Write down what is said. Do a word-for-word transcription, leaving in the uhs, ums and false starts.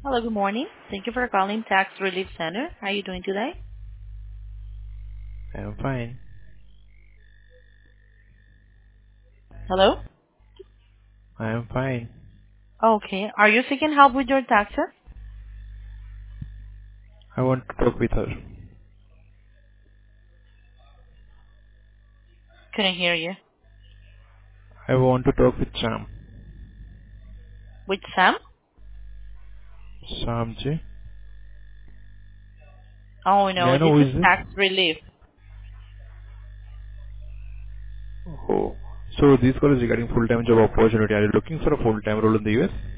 Hello, good morning. Thank you for calling Tax Relief Center. How are you doing today? I am fine. Hello? I am fine. Okay. Are you seeking help with your taxes? I want to talk with her. Couldn't hear you. I want to talk with Sam. With Sam? Sam J. Oh, May no, I know this who is is this? Tax Relief. Oh. So this call is regarding full-time job opportunity. Are you looking for a full-time role in the U S?